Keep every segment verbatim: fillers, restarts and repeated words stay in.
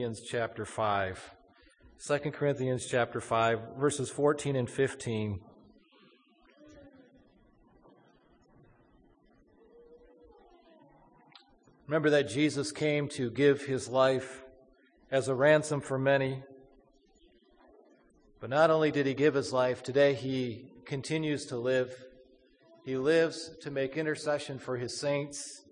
Corinthians chapter five. Second Corinthians chapter five, verses fourteen and fifteen. Remember that Jesus came to give his life as a ransom for many. But not only did he give his life, today he continues to live. He lives to make intercession for his saints.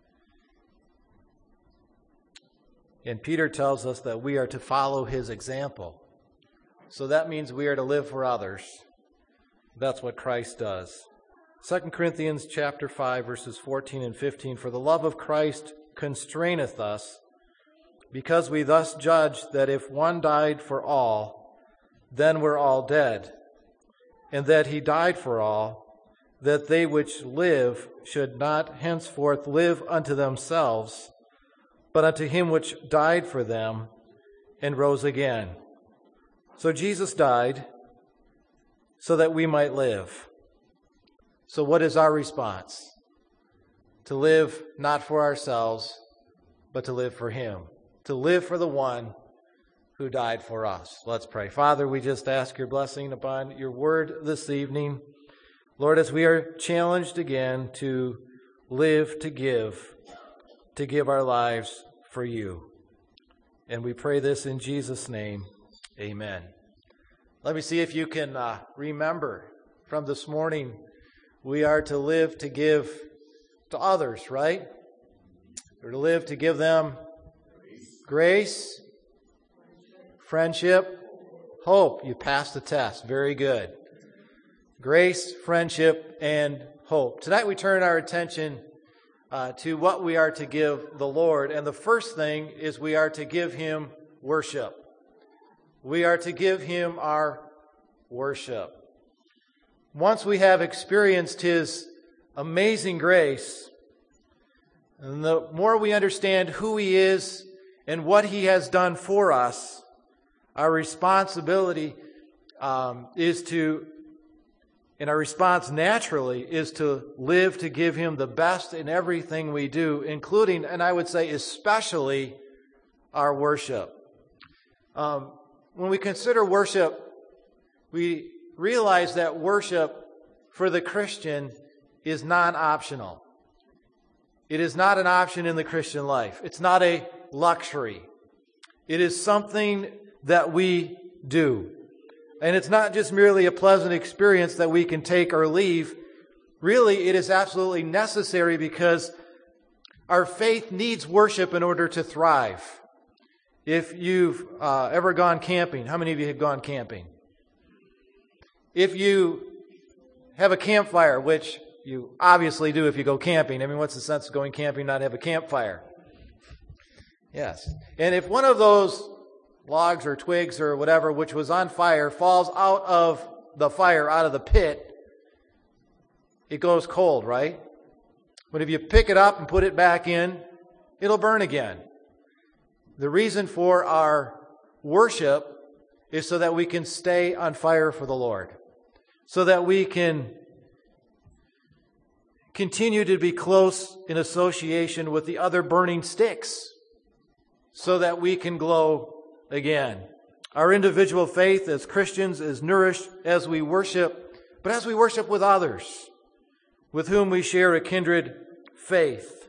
And Peter tells us that we are to follow his example. So that means we are to live for others. That's what Christ does. Second Corinthians chapter five, verses fourteen and fifteen. For the love of Christ constraineth us, because we thus judge that if one died for all, then we're all dead. And that he died for all, that they which live should not henceforth live unto themselves, but unto him which died for them and rose again. So Jesus died so that we might live. So what is our response? To live not for ourselves, but to live for him. To live for the one who died for us. Let's pray. Father, we just ask your blessing upon your word this evening. Lord, as we are challenged again to live to give, to give our lives for you. And we pray this in Jesus' name. Amen. Let me see if you can uh, remember from this morning, we are to live to give to others, right? We're to live to give them grace, friendship, hope. You passed the test. Very good. Grace, friendship, and hope. Tonight we turn our attention Uh, to what we are to give the Lord. And the first thing is we are to give him worship. We are to give him our worship. Once we have experienced his amazing grace, and the more we understand who he is and what he has done for us, our responsibility um, is to And our response naturally is to live to give him the best in everything we do, including, and I would say especially, our worship. Um, when we consider worship, we realize that worship for the Christian is non-optional. It is not an option in the Christian life. It's not a luxury. It is something that we do. And it's not just merely a pleasant experience that we can take or leave. Really, it is absolutely necessary because our faith needs worship in order to thrive. If you've uh, ever gone camping, how many of you have gone camping? If you have a campfire, which you obviously do if you go camping. I mean, what's the sense of going camping not have a campfire? Yes. And if one of those logs or twigs or whatever, which was on fire, falls out of the fire, out of the pit, it goes cold, right? But if you pick it up and put it back in, it'll burn again. The reason for our worship is so that we can stay on fire for the Lord, so that we can continue to be close in association with the other burning sticks, so that we can glow again. Our individual faith as Christians is nourished as we worship, but as we worship with others, with whom we share a kindred faith.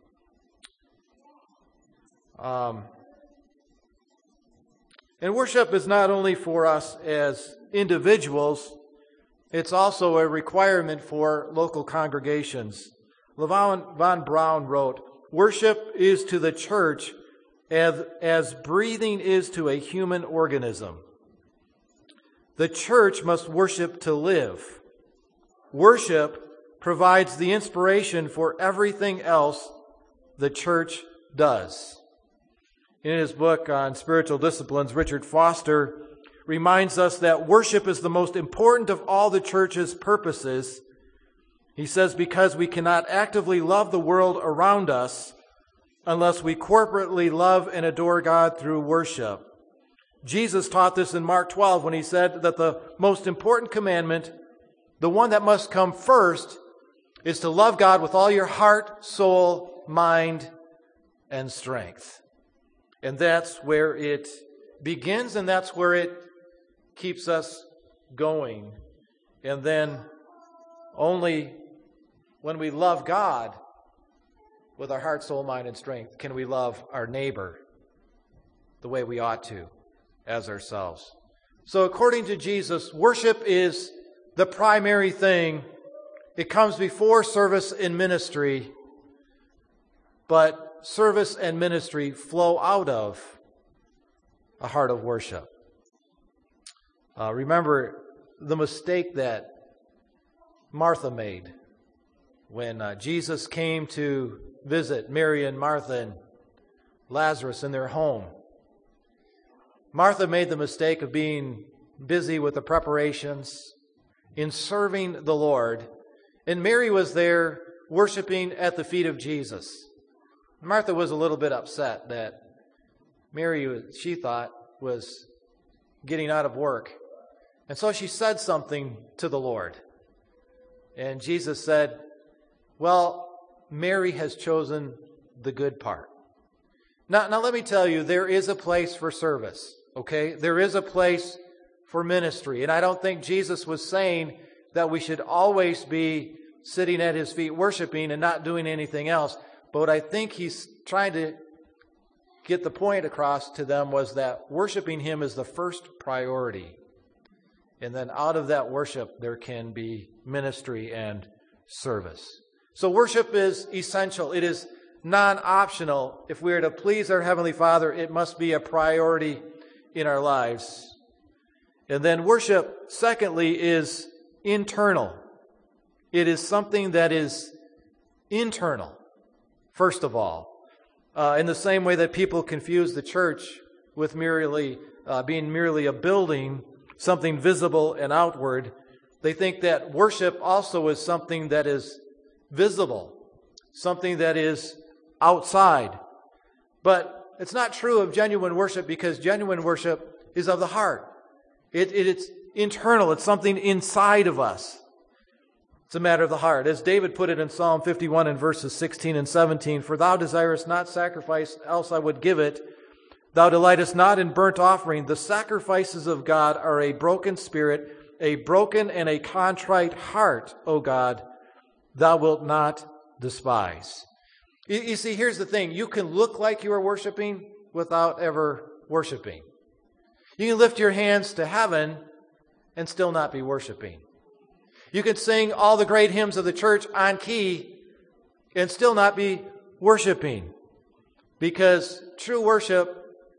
Um, and worship is not only for us as individuals, it's also a requirement for local congregations. LeVon Von Braun wrote, "Worship is to the church As, as breathing is to a human organism. The church must worship to live. Worship provides the inspiration for everything else the church does." In his book on spiritual disciplines, Richard Foster reminds us that worship is the most important of all the church's purposes. He says, because we cannot actively love the world around us unless we corporately love and adore God through worship. Jesus taught this in Mark twelve when he said that the most important commandment, the one that must come first, is to love God with all your heart, soul, mind, and strength. And that's where it begins, and that's where it keeps us going. And then only when we love God with our heart, soul, mind, and strength can we love our neighbor the way we ought to as ourselves. So according to Jesus, worship is the primary thing. It comes before service and ministry, but service and ministry flow out of a heart of worship. Uh, remember the mistake that Martha made when uh, Jesus came to visit Mary and Martha and Lazarus in their home. Martha made the mistake of being busy with the preparations in serving the Lord, and Mary was there worshiping at the feet of Jesus. Martha was a little bit upset that Mary, she thought, was getting out of work. And so she said something to the Lord. And Jesus said, well, Mary has chosen the good part. Now, now let me tell you, there is a place for service, okay? There is a place for ministry. And I don't think Jesus was saying that we should always be sitting at his feet worshiping and not doing anything else. But what I think he's trying to get the point across to them was that worshiping him is the first priority. And then out of that worship, there can be ministry and service. So worship is essential. It is non-optional. If we are to please our Heavenly Father, it must be a priority in our lives. And then worship, secondly, is internal. It is something that is internal, first of all. Uh, in the same way that people confuse the church with merely uh, being merely a building, something visible and outward, they think that worship also is something that is visible, something that is outside. But it's not true of genuine worship, because genuine worship is of the heart. It, it, it's internal. It's something inside of us. It's a matter of the heart. As David put it in Psalm fifty-one in verses sixteen and seventeen, "For thou desirest not sacrifice, else I would give it. Thou delightest not in burnt offering. The sacrifices of God are a broken spirit, a broken and a contrite heart, O God, thou wilt not despise." You, you see, here's the thing. You can look like you are worshiping without ever worshiping. You can lift your hands to heaven and still not be worshiping. You can sing all the great hymns of the church on key and still not be worshiping. Because true worship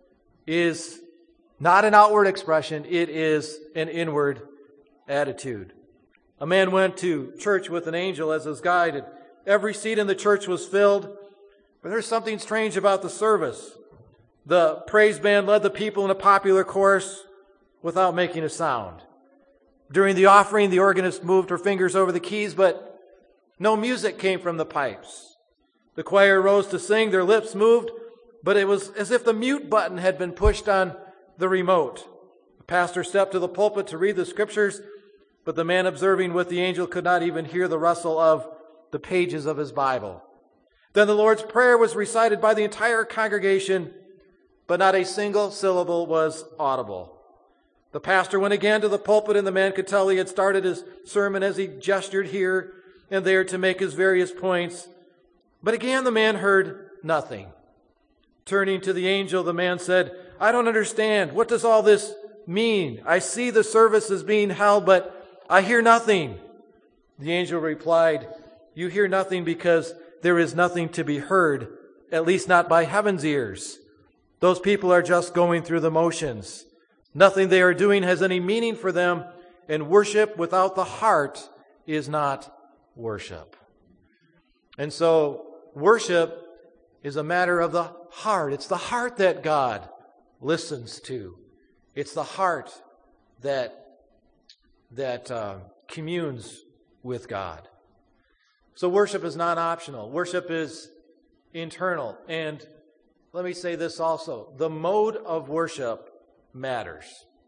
is not an outward expression, it is an inward attitude. A man went to church with an angel as his guide, and every seat in the church was filled. But there's something strange about the service. The praise band led the people in a popular chorus without making a sound. During the offering, the organist moved her fingers over the keys, but no music came from the pipes. The choir rose to sing, their lips moved, but it was as if the mute button had been pushed on the remote. The pastor stepped to the pulpit to read the scriptures, but the man observing with the angel could not even hear the rustle of the pages of his Bible. Then the Lord's Prayer was recited by the entire congregation, but not a single syllable was audible. The pastor went again to the pulpit, and the man could tell he had started his sermon as he gestured here and there to make his various points. But again the man heard nothing. Turning to the angel, the man said, "I don't understand. What does all this mean? I see the service is being held, but I hear nothing." The angel replied, "You hear nothing because there is nothing to be heard, at least not by heaven's ears. Those people are just going through the motions. Nothing they are doing has any meaning for them, and worship without the heart is not worship." And so worship is a matter of the heart. It's the heart that God listens to. It's the heart that, that uh, communes with God. So worship is not optional. Worship is internal. And let me say this also. The mode of worship matters.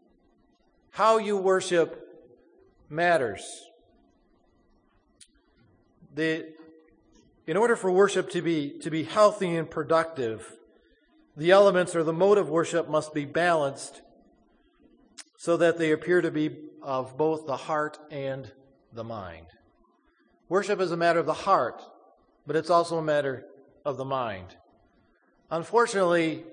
How you worship matters. The, in order for worship to be, to be healthy and productive, the elements or the mode of worship must be balanced so that they appear to be of both the heart and the mind. Worship is a matter of the heart, but it's also a matter of the mind. Unfortunately,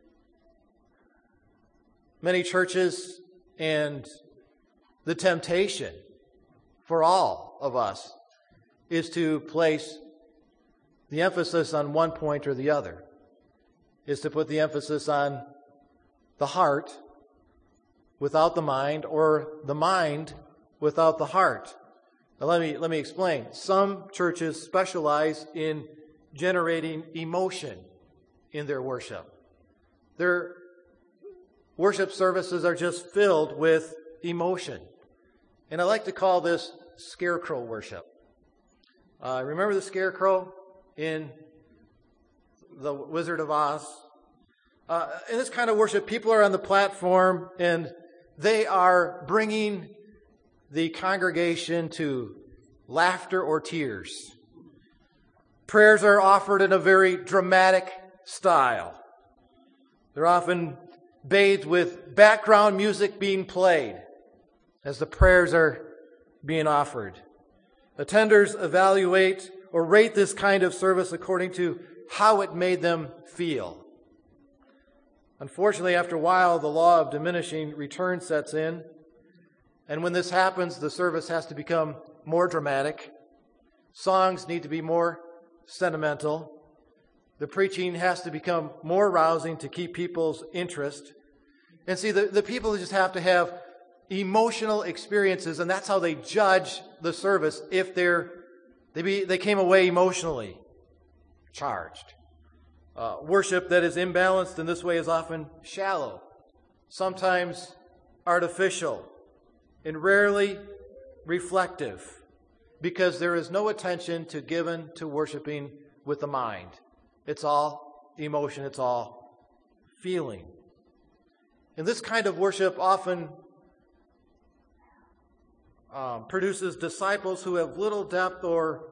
many churches and the temptation for all of us is to place the emphasis on one point or the other, is to put the emphasis on the heart without the mind, or the mind without the heart. Now let me let me explain. Some churches specialize in generating emotion in their worship. Their worship services are just filled with emotion. And I like to call this scarecrow worship. Uh, remember the scarecrow in The Wizard of Oz? Uh, in this kind of worship, people are on the platform and they are bringing the congregation to laughter or tears. Prayers are offered in a very dramatic style. They're often bathed with background music being played as the prayers are being offered. Attenders evaluate or rate this kind of service according to how it made them feel. Unfortunately, after a while, the law of diminishing return sets in. And when this happens, the service has to become more dramatic. Songs need to be more sentimental. The preaching has to become more rousing to keep people's interest. And see, the, the people just have to have emotional experiences, and that's how they judge the service, if they're they be they came away emotionally charged. Uh, worship that is imbalanced in this way is often shallow, sometimes artificial, and rarely reflective, because there is no attention to given to worshiping with the mind. It's all emotion, it's all feeling. And this kind of worship often um, produces disciples who have little depth or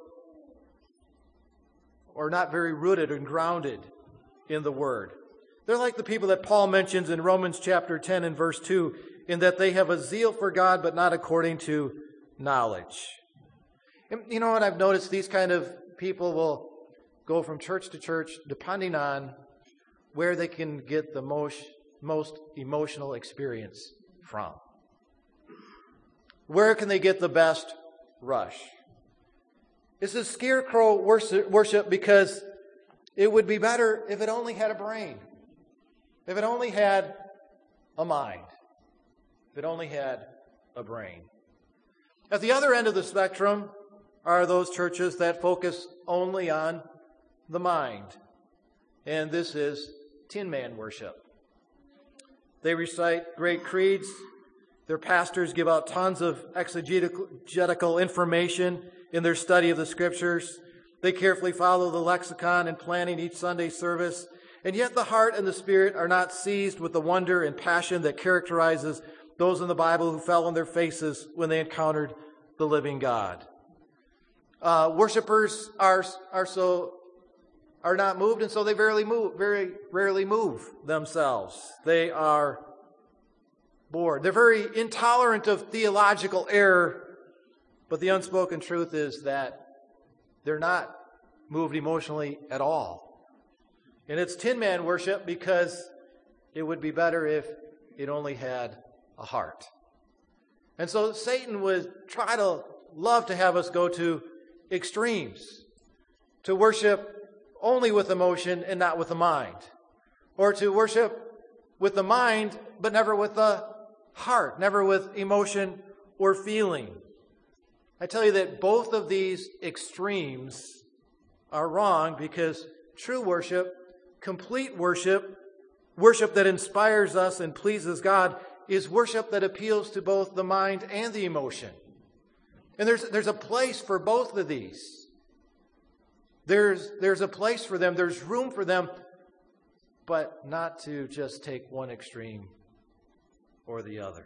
or not very rooted and grounded in the Word. They're like the people that Paul mentions in Romans chapter ten and verse two, in that they have a zeal for God, but not according to knowledge. And you know what I've noticed? These kind of people will go from church to church depending on where they can get the most, most emotional experience from. Where can they get the best rush? This is scarecrow worship because it would be better if it only had a brain, if it only had a mind, if it only had a brain. At the other end of the spectrum are those churches that focus only on the mind, and this is Tin Man worship. They recite great creeds. Their pastors give out tons of exegetical information in their study of the Scriptures. They carefully follow the lexicon in planning each Sunday service, and yet the heart and the spirit are not seized with the wonder and passion that characterizes those in the Bible who fell on their faces when they encountered the living God. Uh, worshippers are are so are not moved, and so they rarely move, very rarely move themselves. They are bored. They're very intolerant of theological error, but the unspoken truth is that they're not moved emotionally at all. And it's Tin Man worship because it would be better if it only had a heart. And so Satan would try to love to have us go to extremes, to worship only with emotion and not with the mind, or to worship with the mind but never with the heart, never with emotion or feeling. I tell you that both of these extremes are wrong, because true worship, complete worship, worship that inspires us and pleases God, is worship that appeals to both the mind and the emotion. And there's there's a place for both of these. There's there's a place for them, there's room for them, but not to just take one extreme or the other.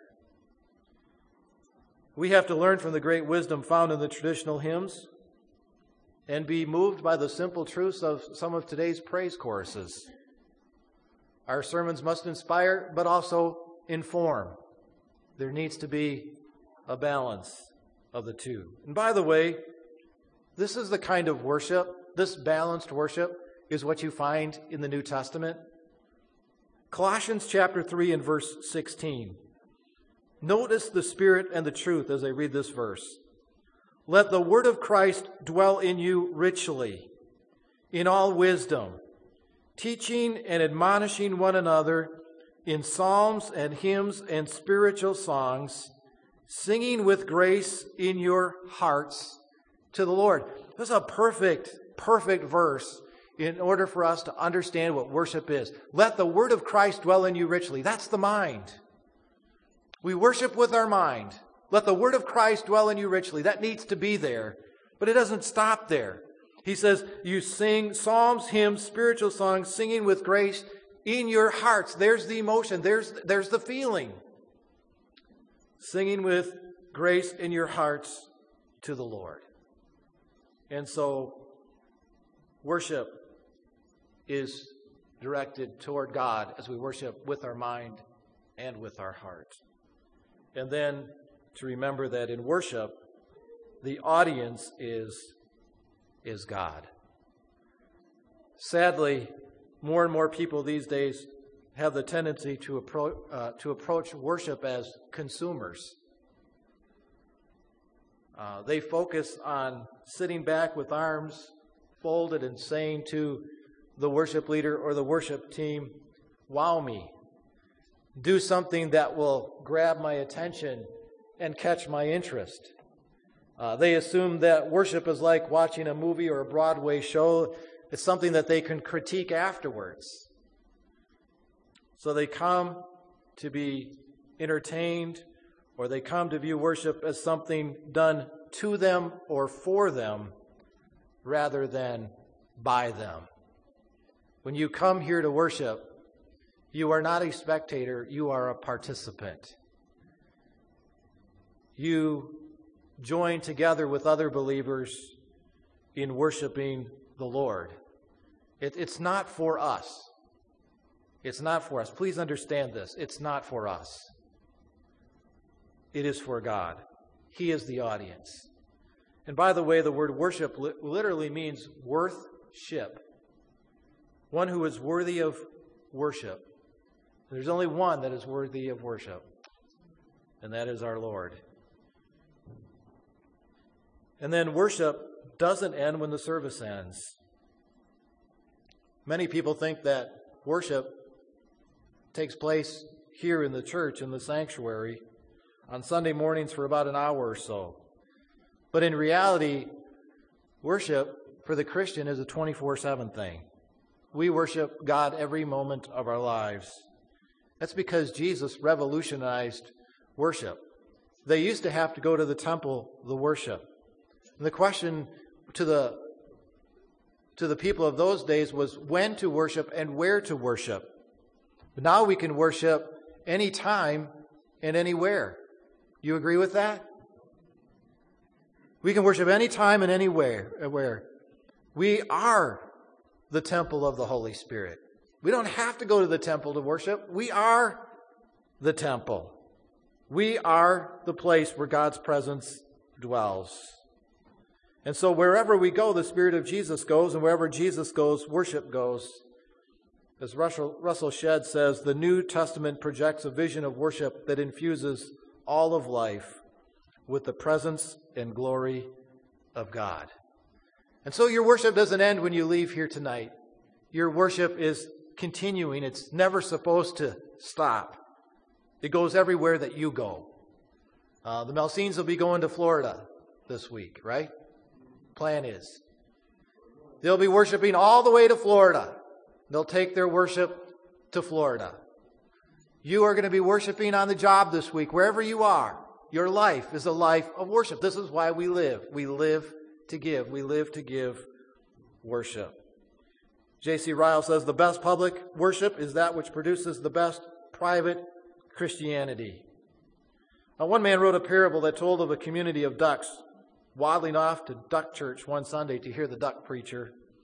We have to learn from the great wisdom found in the traditional hymns and be moved by the simple truths of some of today's praise choruses. Our sermons must inspire, but also inform. There needs to be a balance of the two. And by the way, this is the kind of worship, this balanced worship, is what you find in the New Testament. Colossians chapter three and verse sixteen. Notice the Spirit and the truth as I read this verse. Let the word of Christ dwell in you richly, in all wisdom, teaching and admonishing one another in psalms and hymns and spiritual songs, singing with grace in your hearts to the Lord. This is a perfect, perfect verse in order for us to understand what worship is. Let the word of Christ dwell in you richly. That's the mind. We worship with our mind. Let the word of Christ dwell in you richly. That needs to be there. But it doesn't stop there. He says, you sing psalms, hymns, spiritual songs, singing with grace in your hearts. There's the emotion. There's, there's the feeling. Singing with grace in your hearts to the Lord. And so, worship is directed toward God as we worship with our mind and with our heart. And then to remember that in worship, the audience is, is God. Sadly, more and more people these days have the tendency to approach, uh, to approach worship as consumers. Uh, they focus on sitting back with arms folded and saying to the worship leader or the worship team, wow me. Do something that will grab my attention and catch my interest. Uh, they assume that worship is like watching a movie or a Broadway show. It's something that they can critique afterwards. So they come to be entertained, or they come to view worship as something done to them or for them rather than by them. When you come here to worship, you are not a spectator, you are a participant. You join together with other believers in worshiping the Lord. It, it's not for us. It's not for us. Please understand this. It's not for us. It is for God. He is the audience. And by the way, the word worship li- literally means worth-ship. One who is worthy of worship. There's only one that is worthy of worship, and that is our Lord. And then worship doesn't end when the service ends. Many people think that worship takes place here in the church, in the sanctuary, on Sunday mornings for about an hour or so. But in reality, worship for the Christian is a twenty-four seven thing. We worship God every moment of our lives. That's because Jesus revolutionized worship. They used to have to go to the temple to worship. And the question to the to the people of those days was when to worship and where to worship. But now we can worship anytime and anywhere. You agree with that? We can worship anytime and anywhere. Where we are the temple of the Holy Spirit. We don't have to go to the temple to worship. We are the temple. We are the place where God's presence dwells. And so wherever we go, the Spirit of Jesus goes, and wherever Jesus goes, worship goes. As Russell, Russell Shedd says, the New Testament projects a vision of worship that infuses all of life with the presence and glory of God. And so your worship doesn't end when you leave here tonight. Your worship is continuing. It's never supposed to stop. It goes everywhere that you go. Uh, the Melsines will be going to Florida this week, right? Plan is. They'll be worshiping all the way to Florida. They'll take their worship to Florida. You are going to be worshiping on the job this week, wherever you are. Your life is a life of worship. This is why we live. We live to give. We live to give worship. J C Ryle says, the best public worship is that which produces the best private Christianity. Now, one man wrote a parable that told of a community of ducks waddling off to duck church one Sunday to hear the duck preacher.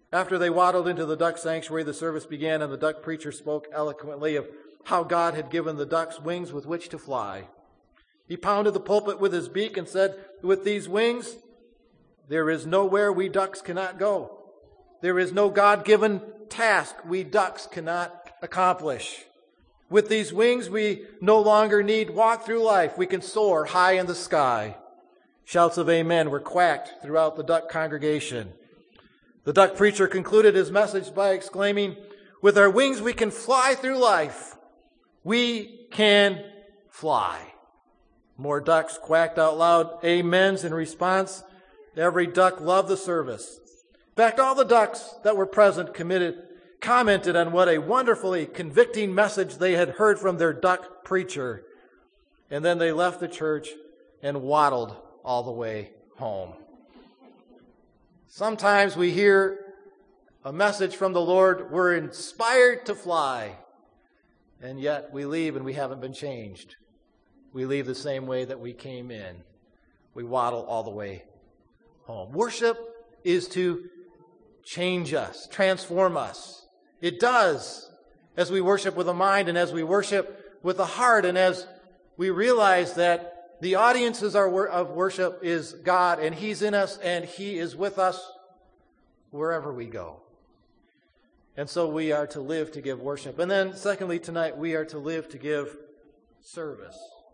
After they waddled into the duck sanctuary, the service began, and the duck preacher spoke eloquently of how God had given the ducks wings with which to fly. He pounded the pulpit with his beak and said, "With these wings, there is nowhere we ducks cannot go. There is no God-given task we ducks cannot accomplish. With these wings, we no longer need walk through life. We can soar high in the sky." Shouts of amen were quacked throughout the duck congregation. The duck preacher concluded his message by exclaiming, "With our wings, we can fly through life. We can fly." More ducks quacked out loud amens in response. Every duck loved the service. In fact, all the ducks that were present committed, commented on what a wonderfully convicting message they had heard from their duck preacher. And then they left the church and waddled all the way home. Sometimes we hear a message from the Lord, we're inspired to fly, and yet we leave and we haven't been changed. We leave the same way that we came in. We waddle all the way home. Worship is to change us, transform us. It does as we worship with a mind and as we worship with a heart and as we realize that the audience of worship is God, and He's in us and He is with us wherever we go. And so we are to live to give worship. And then secondly, tonight, we are to live to give service.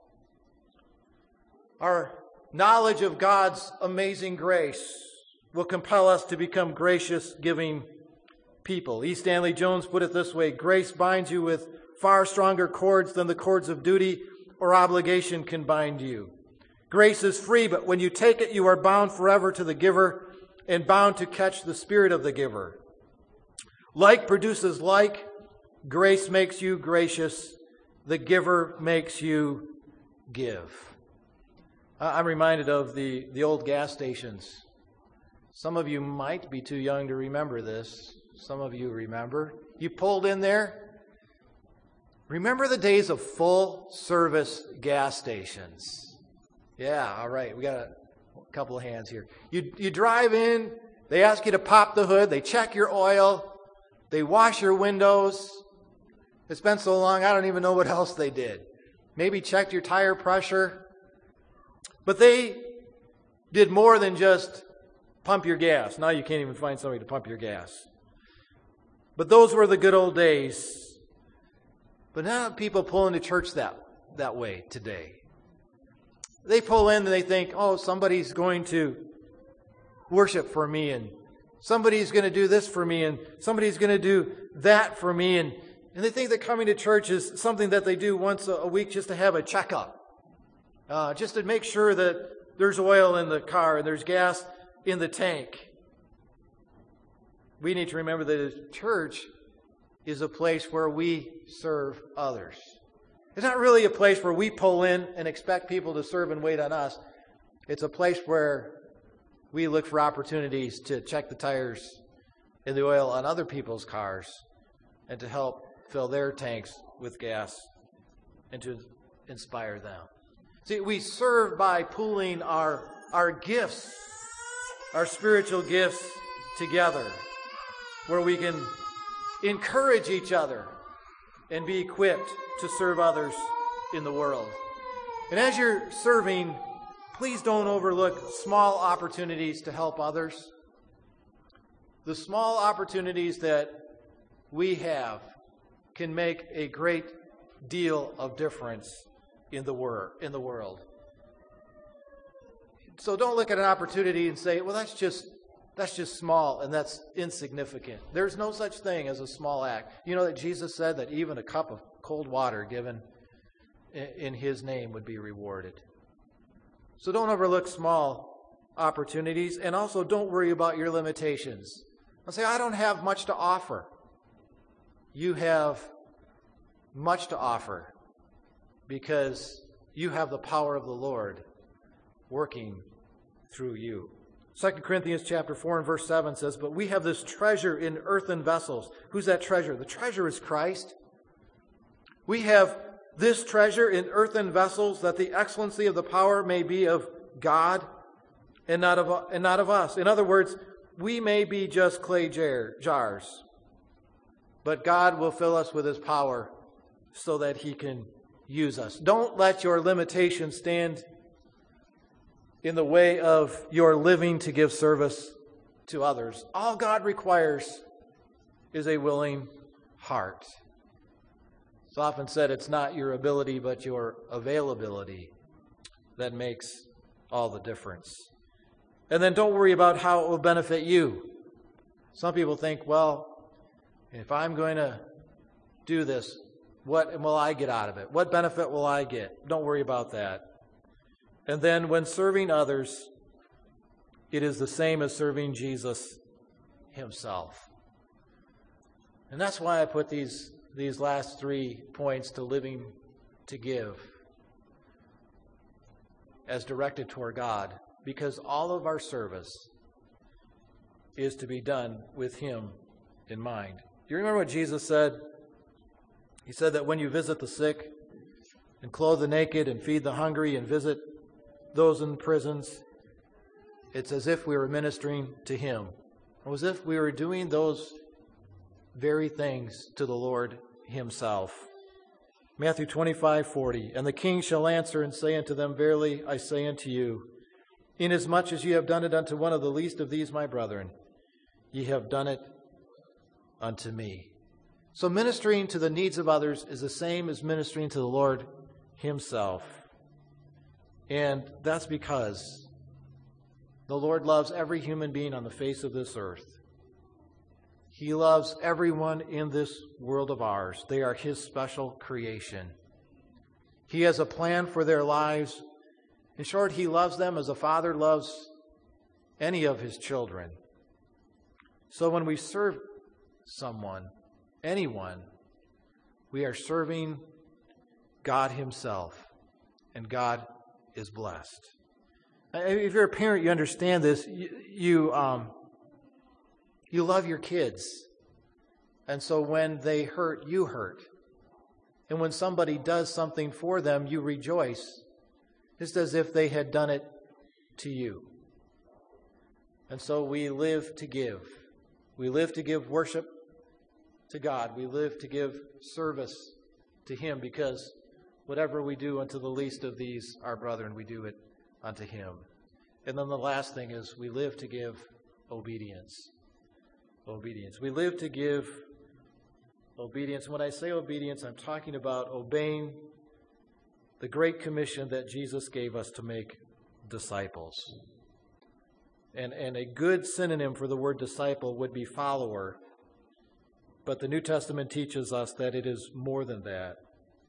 Our knowledge of God's amazing grace will compel us to become gracious, giving people. E. Stanley Jones put it this way: grace binds you with far stronger cords than the cords of duty or obligation can bind you. Grace is free, but when you take it, you are bound forever to the giver and bound to catch the spirit of the giver. Like produces like. Grace makes you gracious. The giver makes you give. I'm reminded of the, the old gas stations. Some of you might be too young to remember this. Some of you remember. You pulled in there. Remember the days of full-service gas stations? Yeah, all right. We got a couple of hands here. You, you drive in. They ask you to pop the hood. They check your oil. They wash your windows. It's been so long, I don't even know what else they did. Maybe checked your tire pressure. But they did more than just pump your gas. Now you can't even find somebody to pump your gas. But those were the good old days. But now people pull into church that, that way today. They pull in and they think, oh, somebody's going to worship for me, and somebody's going to do this for me, and somebody's going to do that for me. And, and they think that coming to church is something that they do once a week just to have a checkup. Uh, just to make sure that there's oil in the car and there's gas in the tank. We need to remember that a church is a place where we serve others. It's not really a place where we pull in and expect people to serve and wait on us. It's a place where we look for opportunities to check the tires and the oil on other people's cars and to help fill their tanks with gas and to inspire them. See, we serve by pooling our, our gifts, our spiritual gifts together, where we can encourage each other and be equipped to serve others in the world. And as you're serving, please don't overlook small opportunities to help others. The small opportunities that we have can make a great deal of difference in the wor- in the world. So don't look at an opportunity and say, well, that's just That's just small and that's insignificant. There's no such thing as a small act. You know that Jesus said that even a cup of cold water given in His name would be rewarded. So don't overlook small opportunities, and also don't worry about your limitations. Don't say, I don't have much to offer. You have much to offer because you have the power of the Lord working through you. Second Corinthians chapter four and verse seven says, but we have this treasure in earthen vessels. Who's that treasure? The treasure is Christ. We have this treasure in earthen vessels, that the excellency of the power may be of God and not of, and not of us. In other words, we may be just clay jar, jars, but God will fill us with his power so that he can use us. Don't let your limitations stand in the way of your living to give service to others. All God requires is a willing heart. It's often said it's not your ability, but your availability that makes all the difference. And then don't worry about how it will benefit you. Some people think, well, if I'm going to do this, what will I get out of it? What benefit will I get? Don't worry about that. And then when serving others, it is the same as serving Jesus himself. And that's why I put these, these last three points to living to give as directed toward God, because all of our service is to be done with him in mind. Do you remember what Jesus said? He said that when you visit the sick and clothe the naked and feed the hungry and visit those in prisons, it's as if we were ministering to him. It was as if we were doing those very things to the Lord himself. Matthew twenty-five forty, and the king shall answer and say unto them, verily I say unto you, inasmuch as ye have done it unto one of the least of these my brethren, ye have done it unto me. So ministering to the needs of others is the same as ministering to the Lord himself. And that's because the Lord loves every human being on the face of this earth. He loves everyone in this world of ours. They are his special creation. He has a plan for their lives. In short, he loves them as a father loves any of his children. So when we serve someone, anyone, we are serving God himself, and God is blessed. If you're a parent, you understand this. You you, um, you love your kids, and so when they hurt, you hurt. And when somebody does something for them, you rejoice, just as if they had done it to you. And so we live to give. We live to give worship to God. We live to give service to him, because whatever we do unto the least of these, our brethren, we do it unto him. And then the last thing is we live to give obedience. Obedience. We live to give obedience. When I say obedience, I'm talking about obeying the great commission that Jesus gave us to make disciples. And, and a good synonym for the word disciple would be follower. But the New Testament teaches us that it is more than that.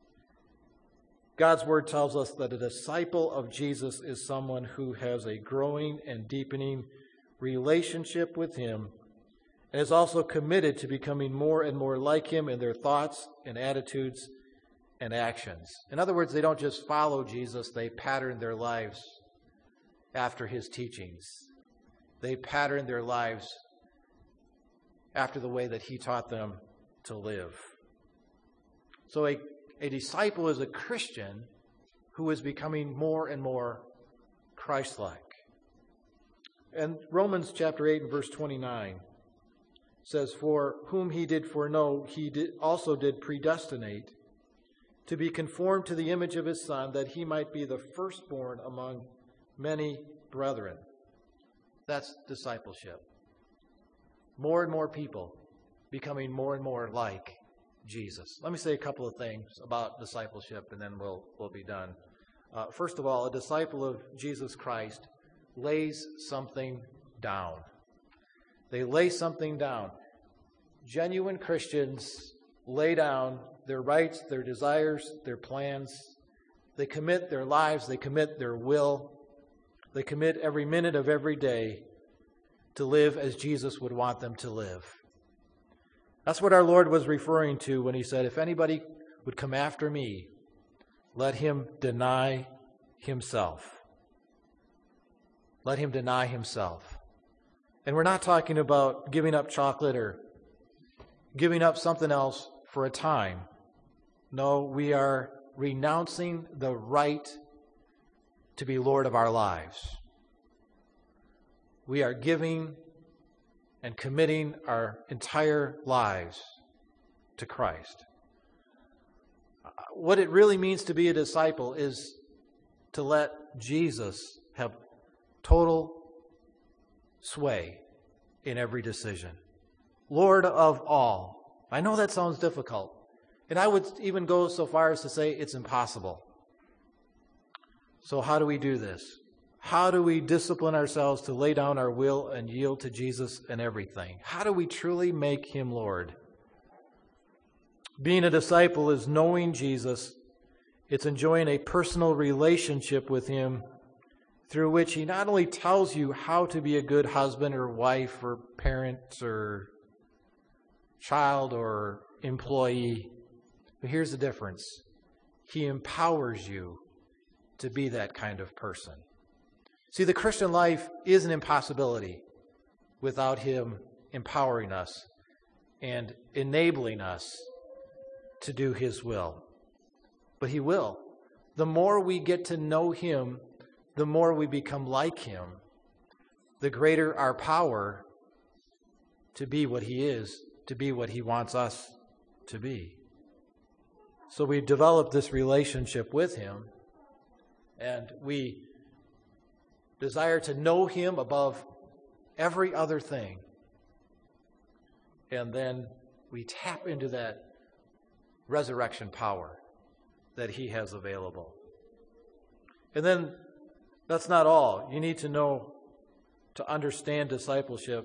God's word tells us that a disciple of Jesus is someone who has a growing and deepening relationship with him, and is also committed to becoming more and more like him in their thoughts and attitudes and actions. In other words, they don't just follow Jesus, they pattern their lives after his teachings. They pattern their lives after the way that he taught them to live. So a, a disciple is a Christian who is becoming more and more Christ-like. And Romans chapter eight and verse twenty-nine says, for whom he did foreknow, he did, also did predestinate to be conformed to the image of his Son, that he might be the firstborn among many brethren. That's discipleship. More and more people becoming more and more like Jesus. Let me say a couple of things about discipleship, and then we'll, we'll be done. Uh, first of all, a disciple of Jesus Christ lays something down. They lay something down. Genuine Christians lay down their rights, their desires, their plans. They commit their lives, they commit their will. They commit every minute of every day to live as Jesus would want them to live. That's what our Lord was referring to when he said, if anybody would come after me, let him deny himself. Let him deny himself. And we're not talking about giving up chocolate or giving up something else for a time. No, we are renouncing the right to be Lord of our lives. We are giving and committing our entire lives to Christ. What it really means to be a disciple is to let Jesus have total sway in every decision. Lord of all. I know that sounds difficult, and I would even go so far as to say it's impossible. So how do we do this? How do we discipline ourselves to lay down our will and yield to Jesus in everything? How do we truly make him Lord? Being a disciple is knowing Jesus. It's enjoying a personal relationship with him through which he not only tells you how to be a good husband or wife or parent or child or employee, but here's the difference. He empowers you to be that kind of person. See, the Christian life is an impossibility without him empowering us and enabling us to do his will. But he will. The more we get to know him, the more we become like him, the greater our power to be what he is, to be what he wants us to be. So we develop this relationship with him, and we desire to know him above every other thing. And then we tap into that resurrection power that he has available. And then that's not all. You need to know, to understand discipleship.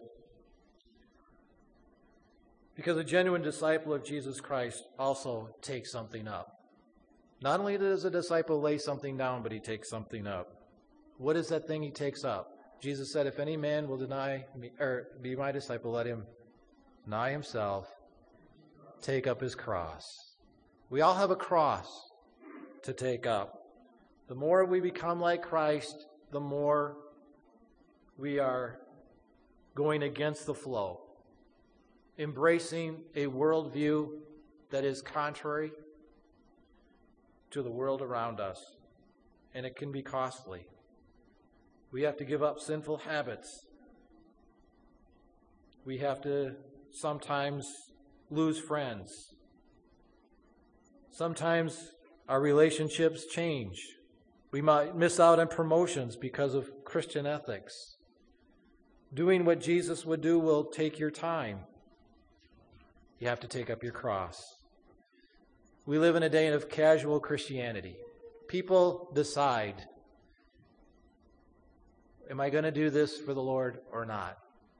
Because a genuine disciple of Jesus Christ also takes something up. Not only does a disciple lay something down, but he takes something up. What is that thing he takes up? Jesus said, if any man will deny me, or be my disciple, let him deny himself, take up his cross. We all have a cross to take up. The more we become like Christ, the more we are going against the flow, embracing a worldview that is contrary to the world around us, and it can be costly. We have to give up sinful habits. We have to sometimes lose friends. Sometimes our relationships change. We might miss out on promotions because of Christian ethics. Doing what Jesus would do will take your time. You have to take up your cross. We live in a day of casual Christianity. People decide, am I going to do this for the Lord or not?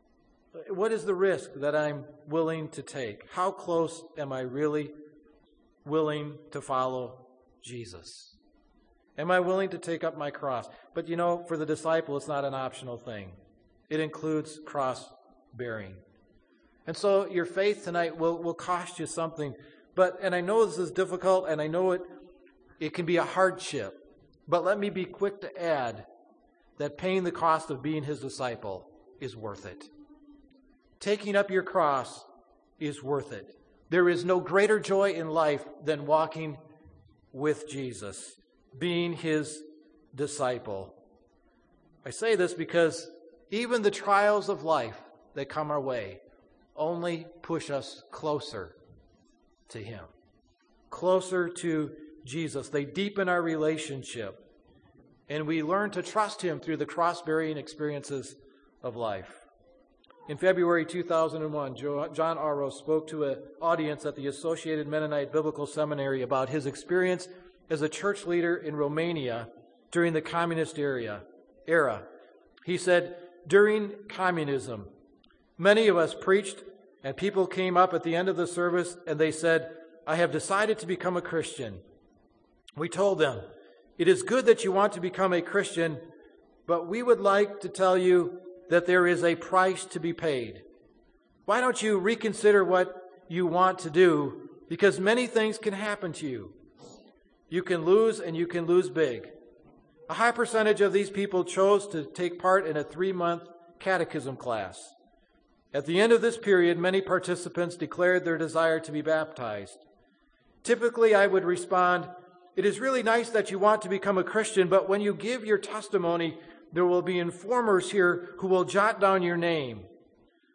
What is the risk that I'm willing to take? How close am I really willing to follow Jesus? Am I willing to take up my cross? But you know, for the disciple, it's not an optional thing. It includes cross bearing. And so your faith tonight will, will cost you something. But, and I know this is difficult, and I know it, it can be a hardship. But let me be quick to add that paying the cost of being his disciple is worth it. Taking up your cross is worth it. There is no greater joy in life than walking with Jesus, being his disciple. I say this because even the trials of life that come our way only push us closer to him, closer to Jesus. They deepen our relationship, and we learn to trust him through the cross-bearing experiences of life. In February two thousand one, John Arros spoke to an audience at the Associated Mennonite Biblical Seminary about his experience as a church leader in Romania during the communist era. era. He said, during communism, many of us preached, and people came up at the end of the service and they said, I have decided to become a Christian. We told them, it is good that you want to become a Christian, but we would like to tell you that there is a price to be paid. Why don't you reconsider what you want to do? Because many things can happen to you. You can lose, and you can lose big. A high percentage of these people chose to take part in a three-month catechism class. At the end of this period, many participants declared their desire to be baptized. Typically, I would respond, it is really nice that you want to become a Christian, but when you give your testimony, there will be informers here who will jot down your name.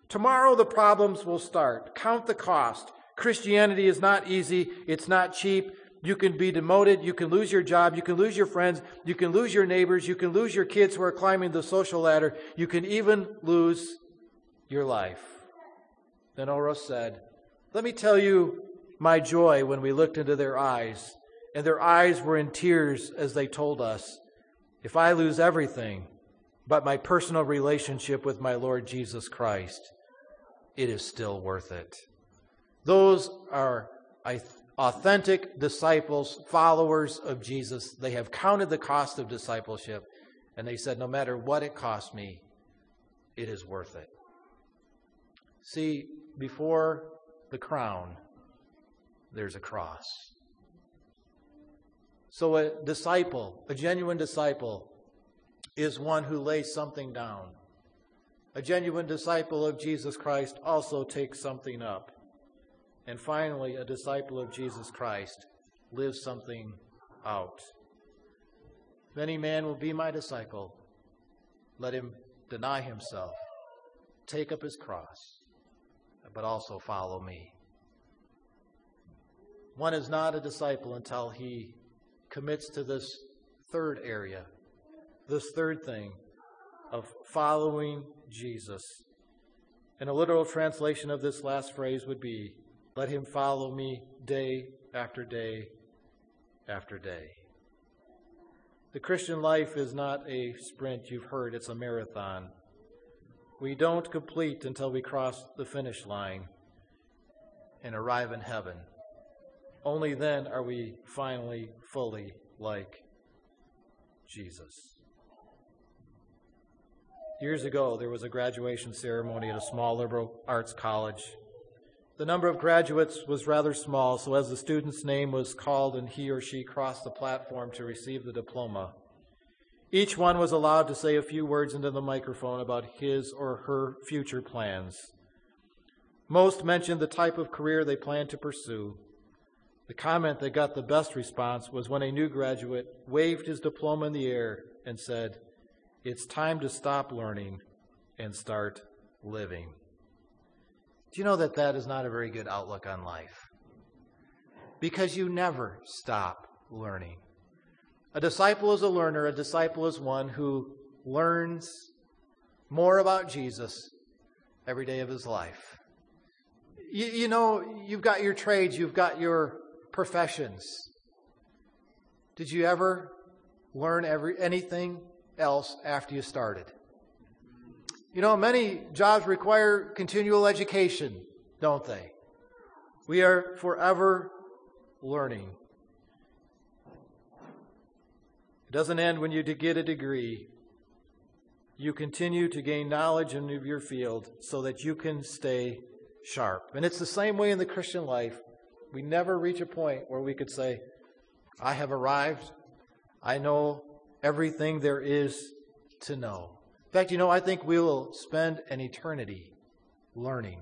Tomorrow the problems will start. Count the cost. Christianity is not easy. It's not cheap. You can be demoted. You can lose your job. You can lose your friends. You can lose your neighbors. You can lose your kids who are climbing the social ladder. You can even lose your life. Then Oros said, let me tell you my joy when we looked into their eyes, and their eyes were in tears as they told us, if I lose everything but my personal relationship with my Lord Jesus Christ, it is still worth it. Those are authentic disciples, followers of Jesus. They have counted the cost of discipleship, and they said, no matter what it costs me, it is worth it. See, before the crown, there's a cross. So a disciple, a genuine disciple, is one who lays something down. A genuine disciple of Jesus Christ also takes something up. And finally, a disciple of Jesus Christ lives something out. If any man will be my disciple, let him deny himself, take up his cross, but also follow me. One is not a disciple until he commits to this third area, this third thing of following Jesus. And a literal translation of this last phrase would be, let him follow me day after day after day. The Christian life is not a sprint, you've heard, it's a marathon. We don't complete until we cross the finish line and arrive in heaven. Only then are we finally fully like Jesus. Years ago, there was a graduation ceremony at a small liberal arts college. The number of graduates was rather small, so as the student's name was called and he or she crossed the platform to receive the diploma, each one was allowed to say a few words into the microphone about his or her future plans. Most mentioned the type of career they planned to pursue. The comment that got the best response was when a new graduate waved his diploma in the air and said, "It's time to stop learning and start living." Do you know that that is not a very good outlook on life? Because you never stop learning. A disciple is a learner. A disciple is one who learns more about Jesus every day of his life. You, you know, you've got your trades, you've got your professions. Did you ever learn every anything else after you started? You know, many jobs require continual education, don't they? We are forever learning. It doesn't end when you get a degree. You continue to gain knowledge in your field so that you can stay sharp. And it's the same way in the Christian life. We never reach a point where we could say, I have arrived. I know everything there is to know. In fact, you know, I think we will spend an eternity learning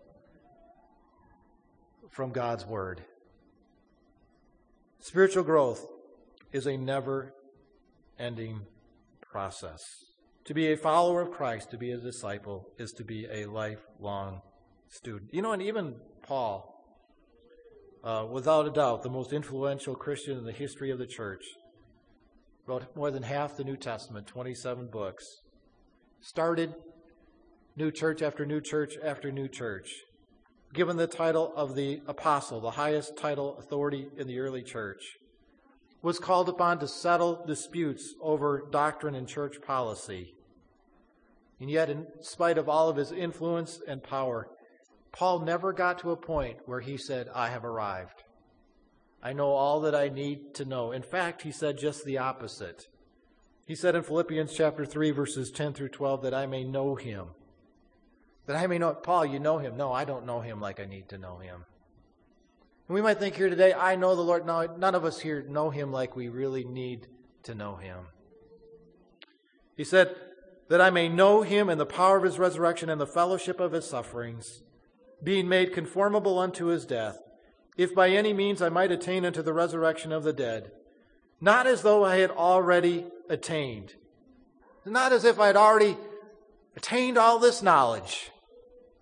from God's Word. Spiritual growth is a never-ending process. To be a follower of Christ, to be a disciple, is to be a lifelong student. You know, and even Paul, uh, without a doubt, the most influential Christian in the history of the church, wrote more than half the New Testament, twenty-seven books, started new church after new church after new church, given the title of the apostle, the highest title authority in the early church, was called upon to settle disputes over doctrine and church policy. And yet, in spite of all of his influence and power, Paul never got to a point where he said, I have arrived. I know all that I need to know. In fact, he said just the opposite. He said in Philippians chapter three, verses ten through twelve, that I may know him. That I may know, Paul, you know him. No, I don't know him like I need to know him. And we might think here today, I know the Lord. No, none of us here know him like we really need to know him. He said, that I may know him and the power of his resurrection and the fellowship of his sufferings, being made conformable unto his death, if by any means I might attain unto the resurrection of the dead, not as though I had already attained, not as if I had already attained all this knowledge,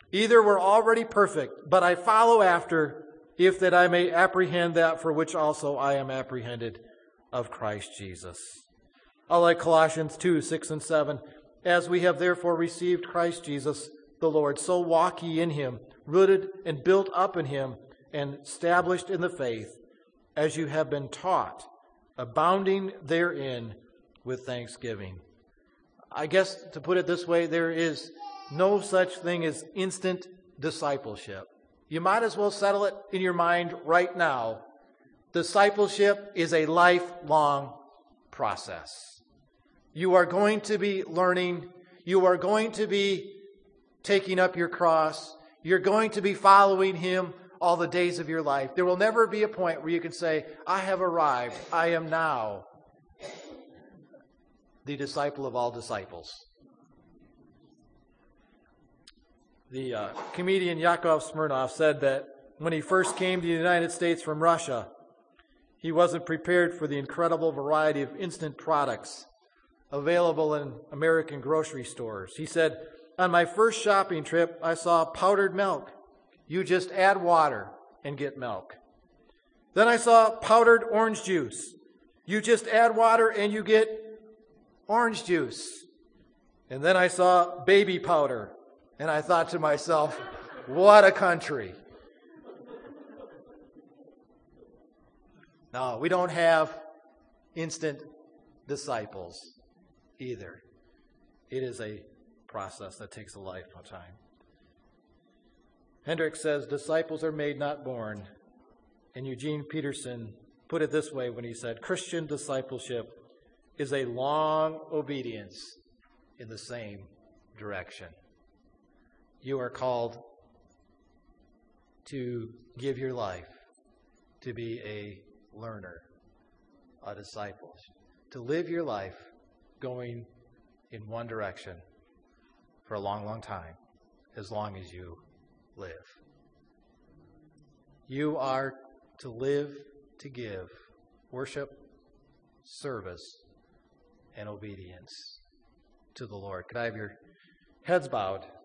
Either we're already perfect, but I follow after, if that I may apprehend that for which also I am apprehended of Christ Jesus. I like Colossians two, six and seven. As we have therefore received Christ Jesus the Lord, so walk ye in him, rooted and built up in him, and established in the faith, as you have been taught, abounding therein with thanksgiving. I guess to put it this way, there is no such thing as instant discipleship. You might as well settle it in your mind right now. Discipleship is a lifelong process. You are going to be learning. You are going to be taking up your cross. You're going to be following him all the days of your life. There will never be a point where you can say, I have arrived. I am now the disciple of all disciples. The uh, comedian Yakov Smirnoff said that when he first came to the United States from Russia, he wasn't prepared for the incredible variety of instant products available in American grocery stores. He said, on my first shopping trip, I saw powdered milk. You just add water and get milk. Then I saw powdered orange juice. You just add water and you get orange juice. And then I saw baby powder. And I thought to myself, what a country. No, we don't have instant disciples either. It is a process that takes a lifetime. Hendricks says, disciples are made, not born. And Eugene Peterson put it this way when he said, Christian discipleship is a long obedience in the same direction. You are called to give your life to be a learner, a disciple, to live your life going in one direction for a long, long time, as long as you live. You are to live to give worship, service, and obedience to the Lord. Could I have your heads bowed